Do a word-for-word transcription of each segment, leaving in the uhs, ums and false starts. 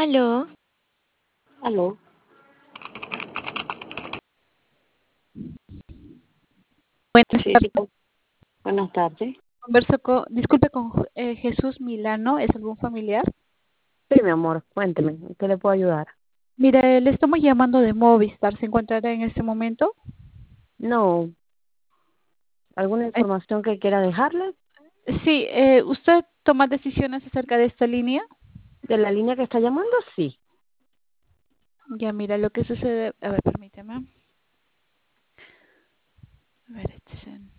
Aló, Aló, buenas sí, sí, tardes. con- buenas tardes. Converso con, disculpe con eh, Jesús Milano, ¿es algún familiar? Sí, mi amor, cuénteme, ¿en qué le puedo ayudar? Mire, le estamos llamando de Movistar, ¿se encontrará en este momento? No, ¿alguna Eh, información que quiera dejarle sí, eh, ¿usted toma decisiones acerca de esta línea? de la línea que está llamando? Sí, Ya, mira, lo que sucede, a ver, permíteme. A ver, este es el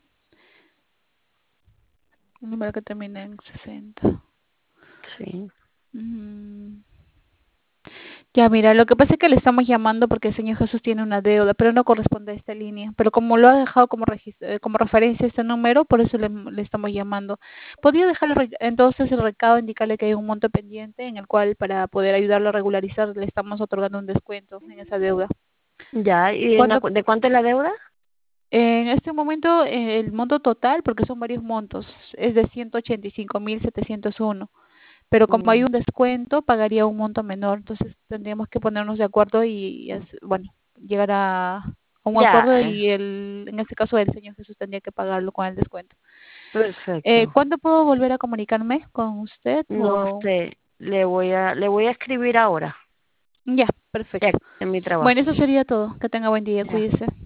el número que termina en sesenta. sí. Mm. Ya, mira, lo que pasa es que le estamos llamando porque el señor Jesús tiene una deuda, pero no corresponde a esta línea. Pero como lo ha dejado como, regis- eh, como referencia este número, por eso le, le estamos llamando. ¿Podría dejarle re- entonces el recado, indicarle que hay un monto pendiente en el cual para poder ayudarlo a regularizar le estamos otorgando un descuento en esa deuda? Ya, ¿y en la ¿Cuándo? cu- de cuánto es la deuda? En este momento, eh, el monto total, porque son varios montos, es de ciento ochenta y cinco mil setecientos uno. Pero como hay Mm, un descuento, pagaría un monto menor. Entonces tendríamos que ponernos de acuerdo y, es- bueno, llegar a, a un Ya, acuerdo eh, y el, en este caso el señor Jesús tendría que pagarlo con el descuento. Eh, perfecto. ¿cuándo puedo volver a comunicarme con usted? No O sé, le voy a, le voy a escribir ahora, ya, ya, perfecto. en mi Bueno, trabajo. eso sería todo. Que tenga buen día, Ya, cuídese.